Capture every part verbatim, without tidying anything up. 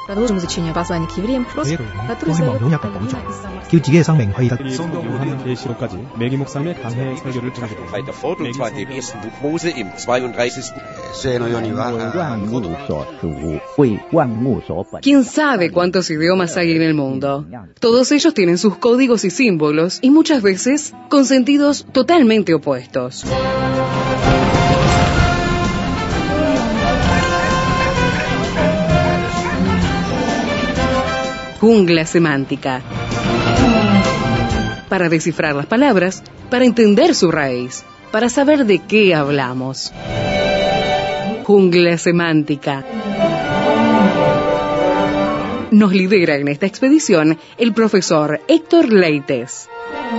Продолжим изучение послания к евреям, который задает Полина из Самарского. 叫自己嘅生命可以得 계시록까지 매기 목사님의 강해 설교를 통해서 Bei der Foto zwar dem ersten Buch Mose im zweiunddreißigsten ¿Quién sabe cuántos idiomas hay en el mundo? Todos ellos tienen sus códigos y símbolos y muchas veces con sentidos totalmente opuestos. Jungla semántica. Para descifrar las palabras, para entender su raíz, para saber de qué hablamos. Jungla semántica. Nos lidera en esta expedición el profesor Héctor Leites.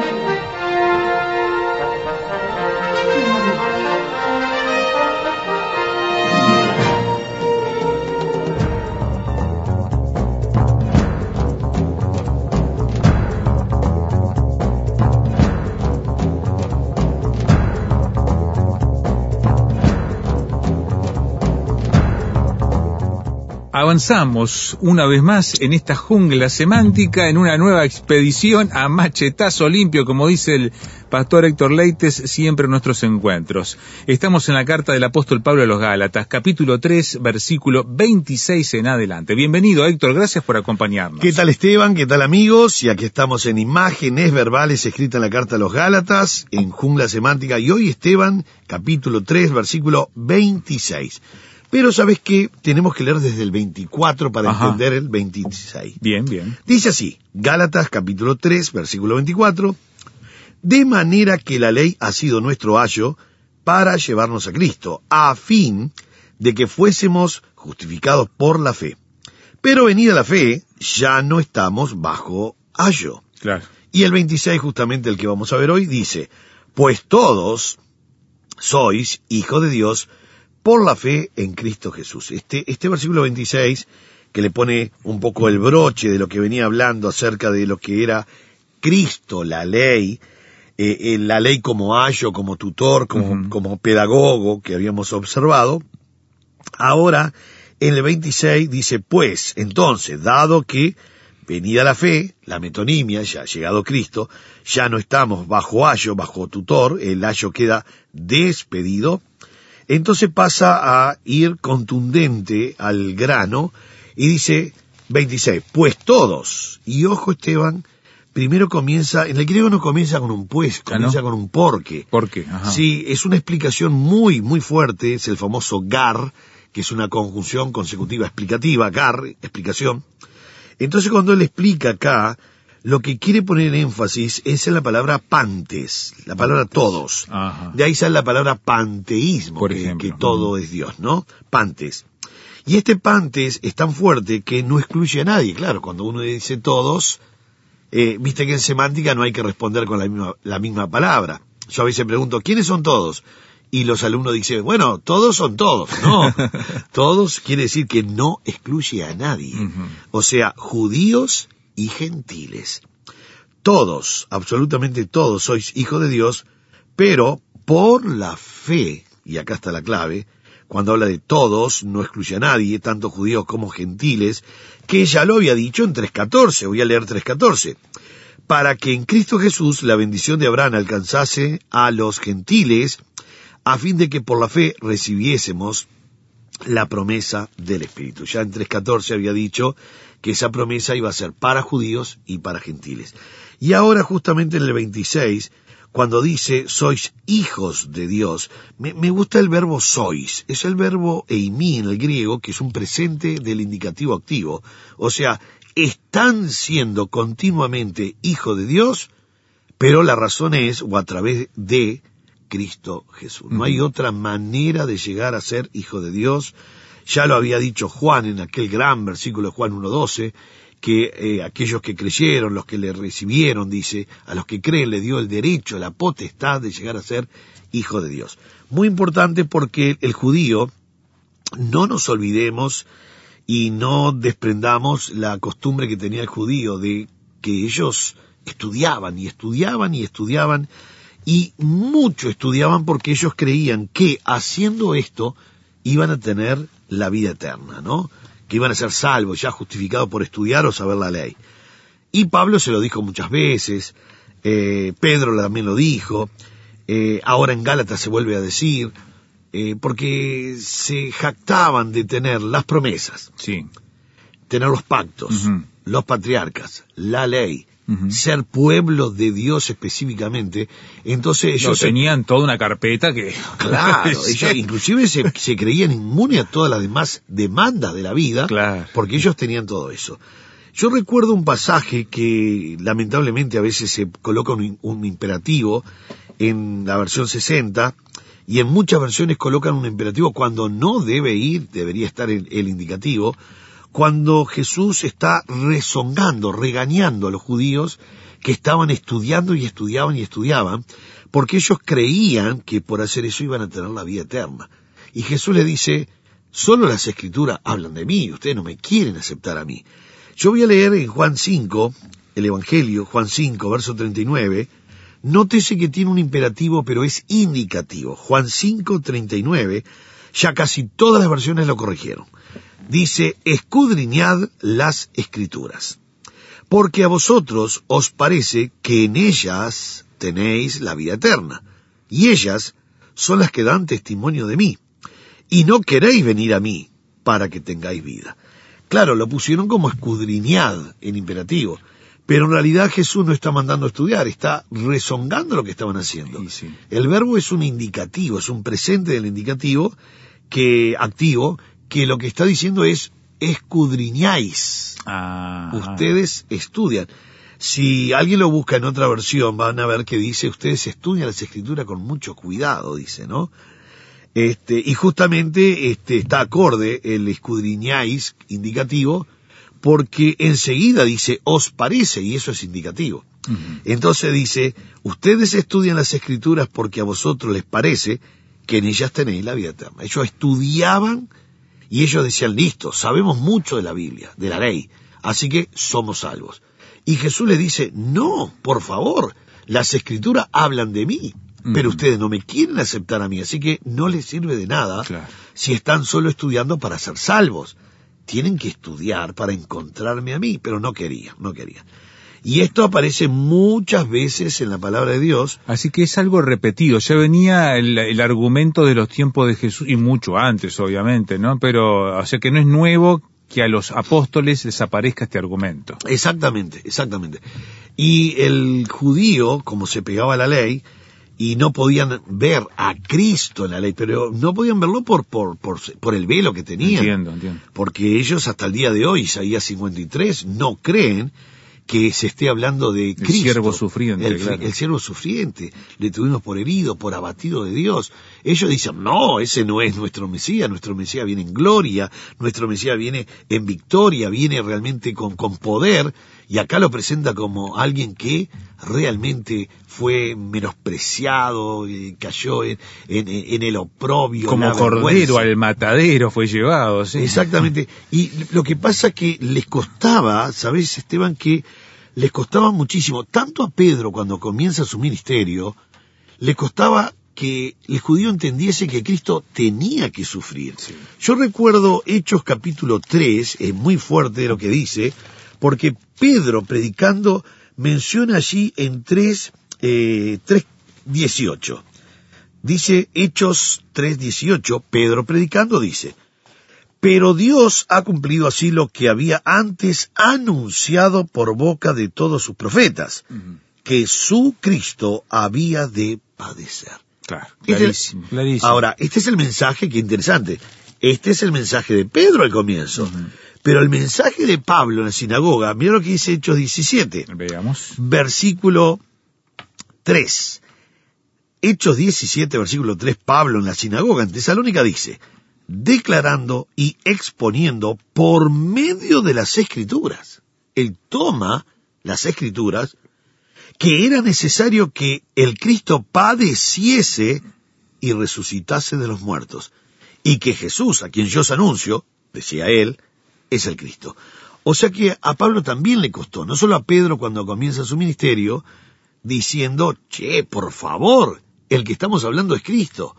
Avanzamos una vez más en esta jungla semántica, en una nueva expedición a machetazo limpio, como dice el pastor Héctor Leites, siempre en nuestros encuentros. Estamos en la carta del apóstol Pablo a los Gálatas, capítulo tres, versículo veintiséis en adelante. Bienvenido, Héctor, gracias por acompañarnos. ¿Qué tal, Esteban? ¿Qué tal, amigos? Y aquí estamos en imágenes verbales escrita en la carta a los Gálatas, en jungla semántica, y hoy, Esteban, capítulo tres, versículo veintiséis. Pero, ¿sabes qué? Tenemos que leer desde el veinticuatro para Ajá. entender el veintiséis. Bien, bien. Dice así, Gálatas capítulo tres, versículo veinticuatro, de manera que la ley ha sido nuestro ayo para llevarnos a Cristo, a fin de que fuésemos justificados por la fe. Pero venida la fe, ya no estamos bajo ayo. Claro. Y el veintiséis, justamente el que vamos a ver hoy, dice, pues todos sois hijos de Dios por la fe en Cristo Jesús. Este, este versículo veintiséis, que le pone un poco el broche de lo que venía hablando acerca de lo que era Cristo, la ley, eh, eh, la ley como ayo, como tutor, como, uh-huh. como pedagogo que habíamos observado. Ahora, en el veintiséis dice, pues, entonces, dado que venida la fe, la metonimia, ya ha llegado Cristo, ya no estamos bajo ayo, bajo tutor, el ayo queda despedido. Entonces pasa a ir contundente al grano y dice veintiséis, pues todos, y ojo, Esteban, primero comienza, en el griego no comienza con un pues, comienza ¿Ah, no? con un porque. ¿Por qué? Ajá. Sí, es una explicación muy, muy fuerte, es el famoso gar, que es una conjunción consecutiva explicativa, gar, explicación. Entonces cuando él explica acá, lo que quiere poner énfasis es en la palabra pantes, la palabra todos. Ajá. De ahí sale la palabra panteísmo, Por que, ejemplo. que todo es Dios, ¿no? Pantes. Y este pantes es tan fuerte que no excluye a nadie. Claro, cuando uno dice todos, eh, viste que en semántica no hay que responder con la misma, la misma palabra. Yo a veces pregunto, ¿quiénes son todos? Y los alumnos dicen, bueno, todos son todos. No, todos quiere decir que no excluye a nadie. Uh-huh. O sea, judíos y gentiles. Todos, absolutamente todos, sois hijos de Dios, pero por la fe, y acá está la clave, cuando habla de todos, no excluye a nadie, tanto judíos como gentiles, que ya lo había dicho en tres catorce, voy a leer tres catorce, para que en Cristo Jesús la bendición de Abraham alcanzase a los gentiles, a fin de que por la fe recibiésemos la promesa del Espíritu. Ya en tres catorce había dicho que esa promesa iba a ser para judíos y para gentiles. Y ahora justamente en el veintiséis, cuando dice sois hijos de Dios, me, me gusta el verbo sois, es el verbo eimi en el griego, que es un presente del indicativo activo, o sea, están siendo continuamente hijos de Dios, pero la razón es, o a través de Cristo Jesús. No hay otra manera de llegar a ser hijo de Dios. Ya lo había dicho Juan en aquel gran versículo de Juan uno doce, que eh, aquellos que creyeron, los que le recibieron, dice, a los que creen le dio el derecho, la potestad de llegar a ser hijo de Dios. Muy importante porque el judío, no nos olvidemos y no desprendamos la costumbre que tenía el judío de que ellos estudiaban y estudiaban y estudiaban y mucho estudiaban porque ellos creían que haciendo esto iban a tener la vida eterna, ¿no? que iban a ser salvos, ya justificados por estudiar o saber la ley. Y Pablo se lo dijo muchas veces, eh, Pedro también lo dijo, eh, ahora en Gálatas se vuelve a decir, eh, porque se jactaban de tener las promesas, sí, tener los pactos, uh-huh. los patriarcas, la ley, uh-huh. ser pueblo de Dios específicamente. Entonces ellos... No, se... tenían toda una carpeta que... Claro, sí. ellos inclusive se, se creían inmunes a todas las demás demandas de la vida, claro. porque ellos tenían todo eso. Yo recuerdo un pasaje que lamentablemente a veces se coloca un, un imperativo en la versión sesenta, y en muchas versiones colocan un imperativo cuando no debe ir, debería estar el, el indicativo, cuando Jesús está rezongando, regañando a los judíos que estaban estudiando y estudiaban y estudiaban, porque ellos creían que por hacer eso iban a tener la vida eterna. Y Jesús le dice, solo las Escrituras hablan de mí, ustedes no me quieren aceptar a mí. Yo voy a leer en Juan cinco, el Evangelio, Juan cinco, verso treinta y nueve, nótese que tiene un imperativo, pero es indicativo. Juan cinco, treinta y nueve, ya casi todas las versiones lo corrigieron. Dice, escudriñad las Escrituras, porque a vosotros os parece que en ellas tenéis la vida eterna, y ellas son las que dan testimonio de mí, y no queréis venir a mí para que tengáis vida. Claro, lo pusieron como escudriñad en imperativo, pero en realidad Jesús no está mandando a estudiar, está rezongando lo que estaban haciendo. Sí, sí. El verbo es un indicativo, es un presente del indicativo que activo, que lo que está diciendo es escudriñáis. Ah. Ustedes estudian. Si alguien lo busca en otra versión, van a ver que dice, ustedes estudian las Escrituras con mucho cuidado, dice, ¿no? Este, y justamente este, está acorde el escudriñáis indicativo, porque enseguida dice, os parece, y eso es indicativo. Uh-huh. Entonces dice, ustedes estudian las Escrituras porque a vosotros les parece que en ellas tenéis la vida eterna. Ellos estudiaban y ellos decían, listo, sabemos mucho de la Biblia, de la ley, así que somos salvos. Y Jesús les dice, no, por favor, las Escrituras hablan de mí, uh-huh. pero ustedes no me quieren aceptar a mí, así que no les sirve de nada claro. si están solo estudiando para ser salvos. Tienen que estudiar para encontrarme a mí, pero no querían, no querían. Y esto aparece muchas veces en la palabra de Dios. Así que es algo repetido. Ya venía el, el argumento de los tiempos de Jesús, y mucho antes, obviamente, ¿no? Pero, o sea que no es nuevo que a los apóstoles les aparezca este argumento. Exactamente, exactamente. Y el judío, como se pegaba a la ley, y no podían ver a Cristo en la ley, pero no podían verlo por, por, por, por el velo que tenían. Entiendo, entiendo. Porque ellos hasta el día de hoy, Isaías cincuenta y tres, no creen que se esté hablando de Cristo. El siervo sufriente, el, claro. el siervo sufriente, le tuvimos por herido, por abatido de Dios. Ellos dicen, no, ese no es nuestro Mesías, nuestro Mesías viene en gloria, nuestro Mesías viene en victoria, viene realmente con, con poder, y acá lo presenta como alguien que realmente fue menospreciado, eh, cayó en, en, en el oprobio. Como cordero al matadero fue llevado, sí. Exactamente. Y lo que pasa que les costaba, ¿sabes, Esteban? Que les costaba muchísimo, tanto a Pedro cuando comienza su ministerio, le costaba que el judío entendiese que Cristo tenía que sufrir. Sí. Yo recuerdo Hechos capítulo tres, es muy fuerte lo que dice, porque Pedro, predicando, menciona allí en tres, eh, tres dieciocho. Dice Hechos tres dieciocho, Pedro predicando dice, pero Dios ha cumplido así lo que había antes anunciado por boca de todos sus profetas, uh-huh. que su Cristo había de padecer. Claro, clarísimo, este, clarísimo. Ahora, este es el mensaje, que interesante. Este es el mensaje de Pedro al comienzo. Uh-huh. Pero el mensaje de Pablo en la sinagoga, mira lo que dice Hechos diecisiete. Veamos. Versículo tres. Hechos diecisiete, versículo tres, Pablo en la sinagoga en Tesalónica dice, declarando y exponiendo por medio de las Escrituras. Él toma las Escrituras, que era necesario que el Cristo padeciese y resucitase de los muertos, y que Jesús, a quien yo os anuncio, decía él, es el Cristo. O sea que a Pablo también le costó, no solo a Pedro cuando comienza su ministerio, diciendo, che, por favor, el que estamos hablando es Cristo.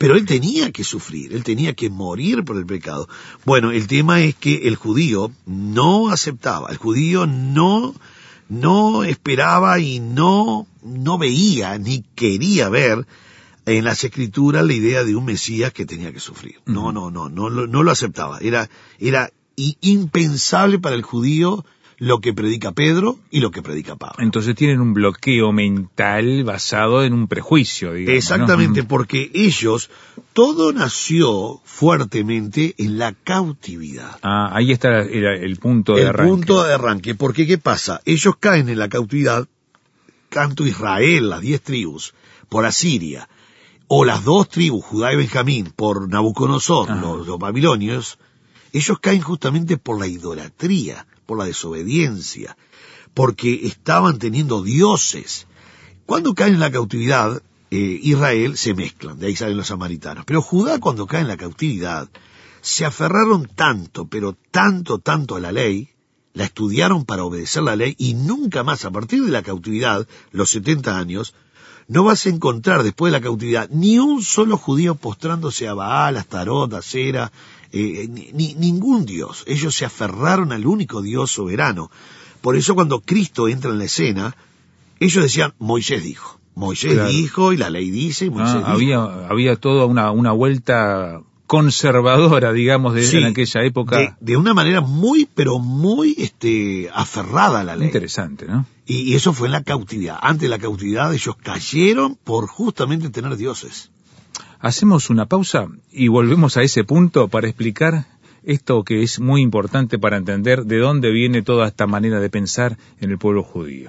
Pero él tenía que sufrir, él tenía que morir por el pecado. Bueno, el tema es que el judío no aceptaba, el judío no, no esperaba y no, no veía ni quería ver en las escrituras la idea de un Mesías que tenía que sufrir. No, no, no, no, no, no lo aceptaba. Era, era impensable para el judío lo que predica Pedro y lo que predica Pablo. Entonces tienen un bloqueo mental basado en un prejuicio, digamos. Exactamente, ¿no? Porque ellos, todo nació fuertemente en la cautividad. Ah, ahí está el, el punto de el arranque. El punto de arranque, porque ¿qué pasa? Ellos caen en la cautividad, tanto Israel, las diez tribus, por Asiria, o las dos tribus, Judá y Benjamín, por Nabucodonosor, ah. los, los babilonios. Ellos caen justamente por la idolatría, por la desobediencia, porque estaban teniendo dioses. Cuando caen en la cautividad, eh, Israel se mezclan, de ahí salen los samaritanos. Pero Judá, cuando cae en la cautividad, se aferraron tanto, pero tanto, tanto a la ley, la estudiaron para obedecer la ley, y nunca más, a partir de la cautividad, los setenta años, no vas a encontrar después de la cautividad ni un solo judío postrándose a Baal, a Astarot, a Asera, Eh, ni, ni, ningún Dios. Ellos se aferraron al único Dios soberano. Por eso cuando Cristo entra en la escena, ellos decían, Moisés dijo. Moisés claro. dijo y la ley dice, y Moisés ah, dijo. Había, había toda una, una vuelta conservadora, digamos, de, sí, en aquella época. De, de una manera muy, pero muy este, aferrada a la ley. Interesante, ¿no? Y, y eso fue en la cautividad. Antes de la cautividad ellos cayeron por justamente tener dioses. Hacemos una pausa y volvemos a ese punto para explicar esto que es muy importante para entender de dónde viene toda esta manera de pensar en el pueblo judío.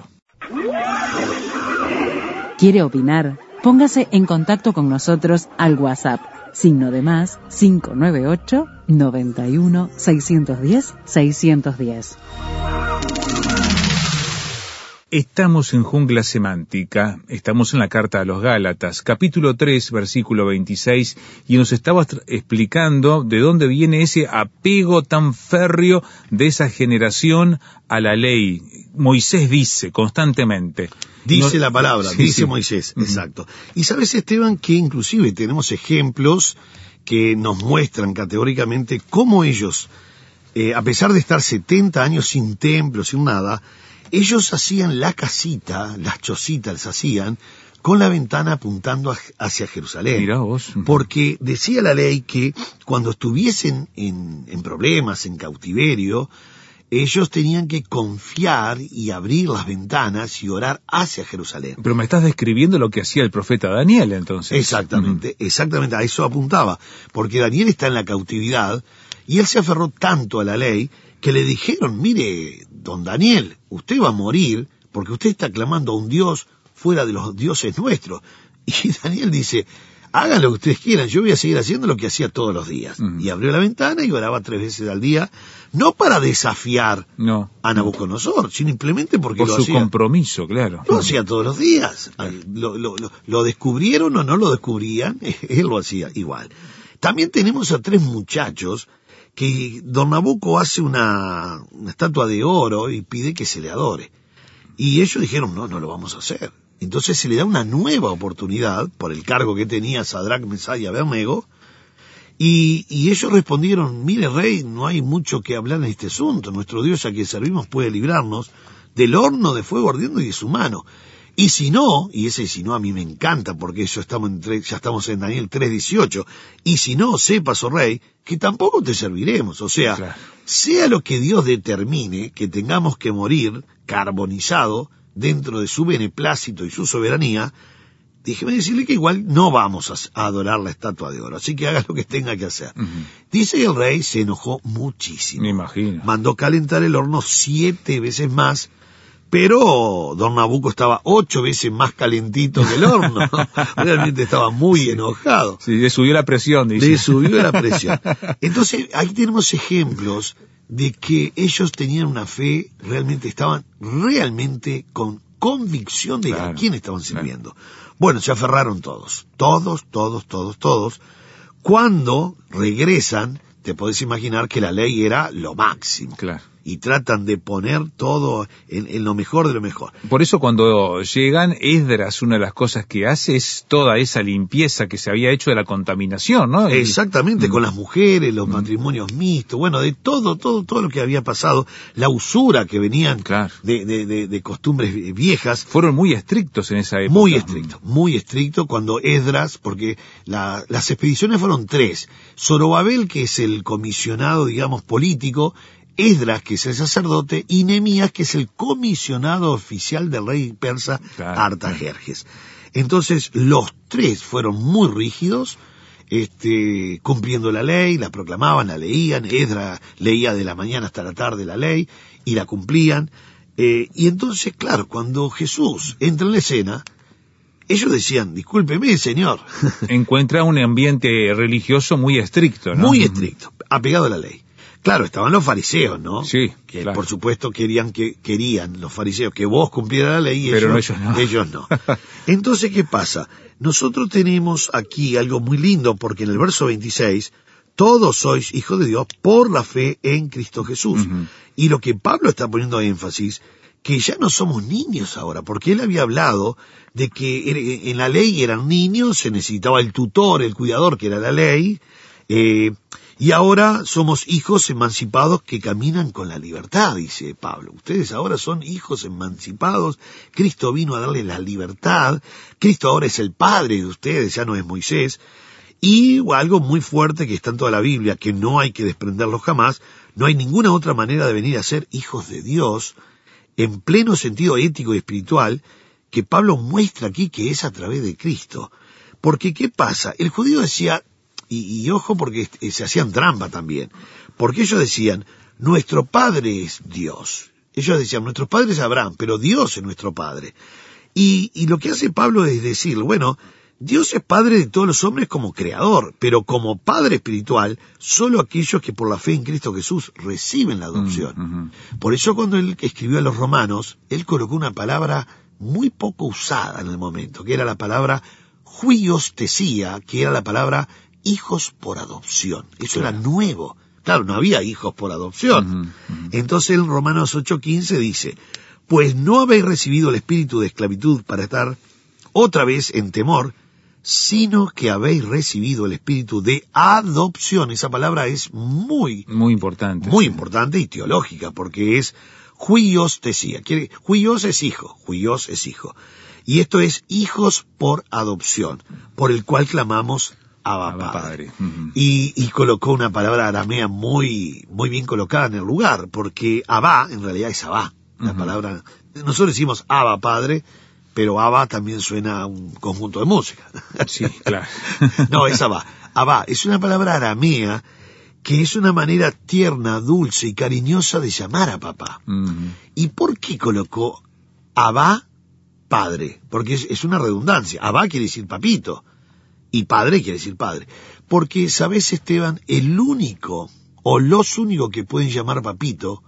¿Quiere opinar? Póngase en contacto con nosotros al WhatsApp, signo de más cinco nueve ocho, noventa y uno, seiscientos diez, seiscientos diez. Estamos en Jungla Semántica, estamos en la Carta a los Gálatas, capítulo tres, versículo veintiséis, y nos estabas explicando de dónde viene ese apego tan férreo de esa generación a la ley. Moisés dice constantemente. Dice no, la palabra, sí, dice sí. Moisés, uh-huh. Exacto. Y sabes, Esteban, que inclusive tenemos ejemplos que nos muestran categóricamente cómo ellos, eh, a pesar de estar setenta años sin templo, sin nada, ellos hacían la casita, las chocitas las hacían, con la ventana apuntando a, hacia Jerusalén. Mirá vos. Porque decía la ley que cuando estuviesen en, en problemas, en cautiverio, ellos tenían que confiar y abrir las ventanas y orar hacia Jerusalén. Pero me estás describiendo lo que hacía el profeta Daniel, entonces. Exactamente, uh-huh. exactamente, a eso apuntaba. Porque Daniel está en la cautividad y él se aferró tanto a la ley que le dijeron, mire, don Daniel, usted va a morir porque usted está clamando a un Dios fuera de los dioses nuestros. Y Daniel dice, hagan lo que ustedes quieran, yo voy a seguir haciendo lo que hacía todos los días. Uh-huh. Y abrió la ventana y oraba tres veces al día, no para desafiar no. a Nabucodonosor, sino simplemente porque por lo su hacía. compromiso, claro. Lo hacía todos los días. Claro. Lo, lo, lo, lo descubrieron o no lo descubrían, él lo hacía igual. También tenemos a tres muchachos que don Nabucco hace una, una estatua de oro y pide que se le adore. Y ellos dijeron, no, no lo vamos a hacer. Entonces se le da una nueva oportunidad, por el cargo que tenía Sadrach, Mesach y Abednego, y, y ellos respondieron, mire rey, no hay mucho que hablar en este asunto, nuestro Dios a quien servimos puede librarnos del horno de fuego ardiendo y de su mano. Y si no, y ese si no a mí me encanta, porque eso estamos en tre- ya estamos en Daniel tres dieciocho, y si no, sepas, oh rey, que tampoco te serviremos. O sea, claro. Sea lo que Dios determine, que tengamos que morir carbonizado dentro de su beneplácito y su soberanía, déjeme decirle que igual no vamos a, a adorar la estatua de oro, así que haga lo que tenga que hacer. Uh-huh. Dice que el rey se enojó muchísimo. Me imagino. Mandó calentar el horno siete veces más, pero don Nabucco estaba ocho veces más calentito que el horno. Realmente estaba muy sí. enojado. Sí, le subió la presión, dice. Le subió la presión. Entonces, ahí tenemos ejemplos de que ellos tenían una fe, realmente estaban realmente con convicción de claro, a quién estaban sirviendo. Claro. Bueno, se aferraron todos, todos, todos, todos, todos. Cuando regresan, te podés imaginar que la ley era lo máximo. Claro. y tratan de poner todo en, en lo mejor de lo mejor. Por eso cuando llegan, Esdras, una de las cosas que hace es toda esa limpieza que se había hecho de la contaminación, ¿no? Exactamente, y... con las mujeres, los mm. matrimonios mixtos, bueno, de todo, todo, todo lo que había pasado, la usura que venían claro. de, de, de, de costumbres viejas. Fueron muy estrictos en esa época. Muy estrictos, muy estrictos cuando Esdras, porque la, las expediciones fueron tres. Zorobabel, que es el comisionado, digamos, político, Esdras, que es el sacerdote, y Nehemías, que es el comisionado oficial del rey persa claro, Artajerjes. Claro. Entonces, los tres fueron muy rígidos, este, cumpliendo la ley, la proclamaban, la leían, Esdras leía de la mañana hasta la tarde la ley, y la cumplían. Eh, y entonces, claro, cuando Jesús entra en la escena, ellos decían, discúlpeme, señor. Encuentra un ambiente religioso muy estricto, ¿no? Muy estricto, apegado a la ley. Claro, estaban los fariseos, ¿no? Sí, que claro. Por supuesto querían que querían los fariseos que vos cumplieras la ley y pero ellos no, ellos no. Ellos no. Entonces, ¿qué pasa? Nosotros tenemos aquí algo muy lindo porque en el verso veintiséis, todos sois hijos de Dios por la fe en Cristo Jesús. Uh-huh. Y lo que Pablo está poniendo énfasis, que ya no somos niños ahora, porque él había hablado de que en la ley eran niños, se necesitaba el tutor, el cuidador, que era la ley, eh, y ahora somos hijos emancipados que caminan con la libertad, dice Pablo. Ustedes ahora son hijos emancipados, Cristo vino a darles la libertad, Cristo ahora es el Padre de ustedes, ya no es Moisés, y algo muy fuerte que está en toda la Biblia, que no hay que desprenderlo jamás, no hay ninguna otra manera de venir a ser hijos de Dios, en pleno sentido ético y espiritual, que Pablo muestra aquí que es a través de Cristo. Porque, ¿qué pasa? El judío decía, y, y ojo porque se hacían trampa también, porque ellos decían, nuestro Padre es Dios. Ellos decían, nuestro Padre es Abraham, pero Dios es nuestro Padre. Y, y lo que hace Pablo es decir, bueno, Dios es Padre de todos los hombres como creador, pero como Padre espiritual, solo aquellos que por la fe en Cristo Jesús reciben la adopción. Mm-hmm. Por eso cuando él escribió a los romanos, él colocó una palabra muy poco usada en el momento, que era la palabra huiostesía, que era la palabra hijos por adopción. Eso claro. Era nuevo. Claro, no había hijos por adopción. Mm-hmm. Mm-hmm. Entonces en Romanos ocho quince dice, pues no habéis recibido el espíritu de esclavitud para estar otra vez en temor, sino que habéis recibido el espíritu de adopción. Esa palabra es muy... Muy importante. Muy sí. importante y teológica, porque es huiostesía. Quiere, huios es hijo, huios es hijo. Y esto es hijos por adopción, por el cual clamamos Abba, Abba Padre. Padre. Uh-huh. Y, y colocó una palabra aramea muy, muy bien colocada en el lugar, porque Abba en realidad es Abba. La uh-huh. palabra, nosotros decimos Abba Padre, pero Abba también suena a un conjunto de música. Sí, claro. No, es Abba. Abba es una palabra aramea que es una manera tierna, dulce y cariñosa de llamar a papá. Uh-huh. ¿Y por qué colocó Abba Padre? Porque es, es una redundancia. Abba quiere decir papito y padre quiere decir padre. Porque, ¿sabes, Esteban? El único o los únicos que pueden llamar papito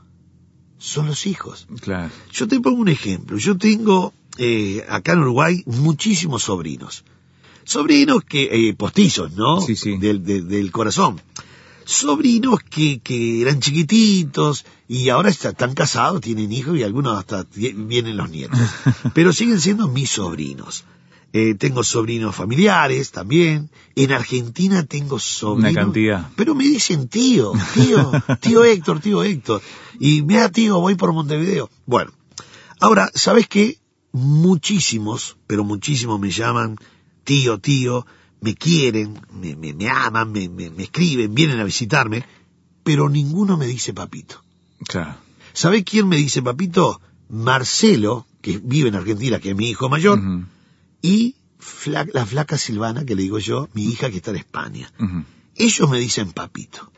son los hijos. Claro. Yo te pongo un ejemplo. Yo tengo... Eh, acá en Uruguay, muchísimos sobrinos. Sobrinos que, eh, postizos, ¿no? Sí, sí. Del, de, del corazón. Sobrinos que, que eran chiquititos y ahora están casados, tienen hijos y algunos hasta vienen los nietos. Pero siguen siendo mis sobrinos. Eh, tengo sobrinos familiares también. En Argentina tengo sobrinos. Una cantidad. Pero me dicen tío, tío, tío Héctor, tío Héctor. Y mira, tío, voy por Montevideo. Bueno, ahora, ¿sabes qué? Muchísimos, pero muchísimos me llaman tío, tío, me quieren, me, me, me aman, me, me, me escriben, vienen a visitarme, pero ninguno me dice papito. Claro. ¿Sabe quién me dice papito? Marcelo, que vive en Argentina, que es mi hijo mayor, uh-huh. y fla- la flaca Silvana, que le digo yo, mi hija que está en España. Uh-huh. Ellos me dicen papito.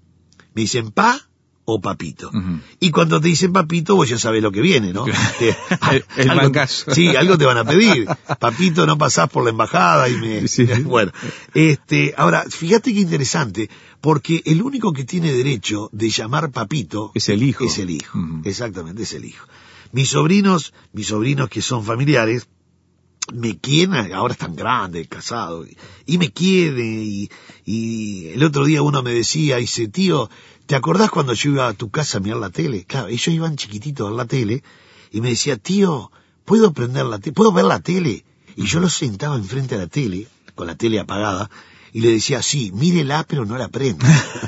Me dicen pa o papito. Uh-huh. Y cuando te dicen papito, vos ya sabés lo que viene, ¿no? el el algo, mangazo. Sí, algo te van a pedir. Papito, no pasás por la embajada y me... Sí. Bueno, este, ahora, fíjate qué interesante, porque el único que tiene derecho de llamar papito... Es el hijo. Es el hijo, uh-huh. Exactamente, es el hijo. Mis sobrinos, mis sobrinos que son familiares, me quiere, ahora es tan grande, casado, y, y me quiere, y, y el otro día uno me decía, dice, tío, ¿te acordás cuando yo iba a tu casa a mirar la tele? Claro, ellos iban chiquititos a ver la tele, y me decía, tío, ¿puedo prender la tele? ¿Puedo ver la tele? Y yo los sentaba enfrente de la tele, con la tele apagada, y le decía, sí, mírela, pero no la prenda.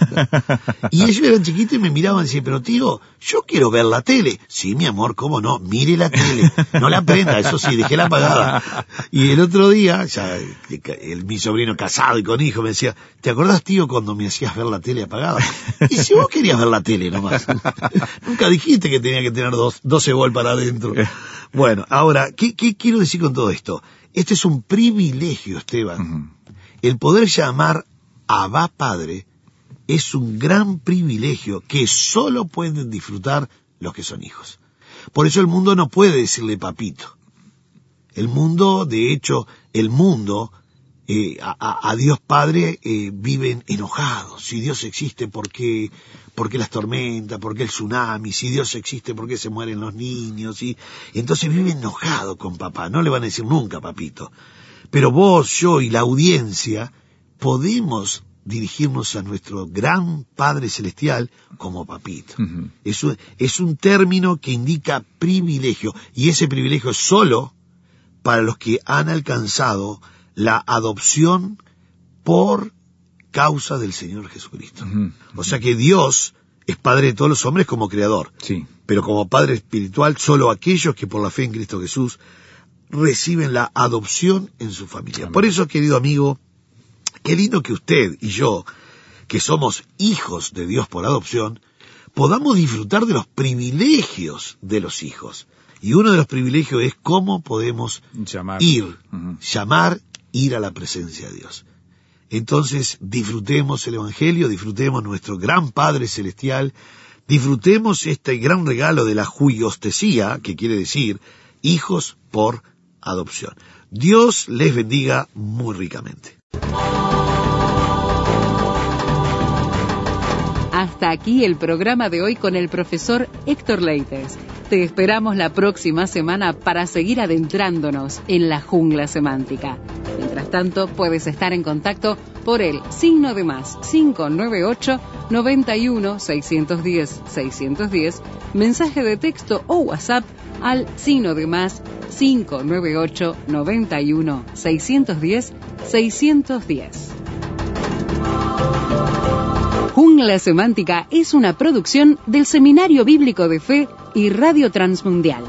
Y ellos eran chiquitos y me miraban y decían, pero tío, yo quiero ver la tele. Sí, mi amor, cómo no, mire la tele, no la prenda, eso sí, dejéla apagada. Y el otro día, ya el, mi sobrino casado y con hijo me decía, ¿te acordás, tío, cuando me hacías ver la tele apagada? Y si vos querías ver la tele nomás, nunca dijiste que tenía que tener dos, doce volt para adentro. Bueno, ahora, ¿qué, qué quiero decir con todo esto? Este es un privilegio, Esteban. Uh-huh. El poder llamar Abba Padre es un gran privilegio que solo pueden disfrutar los que son hijos. Por eso el mundo no puede decirle papito. El mundo, de hecho, el mundo, eh, a, a Dios Padre eh, viven enojados. Si Dios existe, ¿por qué, por qué las tormentas? ¿Por qué el tsunami? Si Dios existe, ¿por qué se mueren los niños? Y, entonces viven enojados con papá. No le van a decir nunca papito. Pero vos, yo y la audiencia podemos dirigirnos a nuestro gran Padre Celestial como papito. Uh-huh. Es un, es un término que indica privilegio, y ese privilegio es solo para los que han alcanzado la adopción por causa del Señor Jesucristo. Uh-huh. Uh-huh. O sea que Dios es Padre de todos los hombres como creador, sí. Pero como Padre espiritual solo aquellos que por la fe en Cristo Jesús reciben la adopción en su familia. Amén. Por eso, querido amigo, qué lindo que usted y yo, que somos hijos de Dios por adopción, podamos disfrutar de los privilegios de los hijos. Y uno de los privilegios es cómo podemos llamar. ir, uh-huh. llamar, ir a la presencia de Dios. Entonces, disfrutemos el Evangelio, disfrutemos nuestro gran Padre Celestial, disfrutemos este gran regalo de la huiostesía, que quiere decir hijos por adopción. Dios les bendiga muy ricamente. Hasta aquí el programa de hoy con el profesor Héctor Leites. Te esperamos la próxima semana para seguir adentrándonos en la jungla semántica. Mientras tanto, puedes estar en contacto por el signo de más cinco nueve ocho, noventa y uno, seiscientos diez, seiscientos diez, mensaje de texto o WhatsApp al signo de más cinco nueve ocho, noventa y uno, seiscientos diez, seiscientos diez. Jungla Semántica es una producción del Seminario Bíblico de Fe y Radio Transmundial.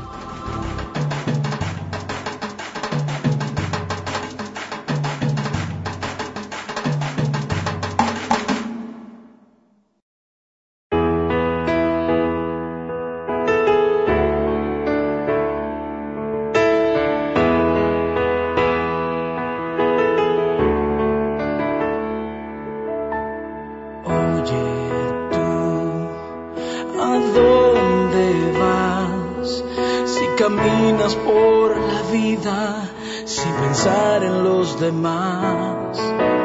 Caminas por la vida sin pensar en los demás.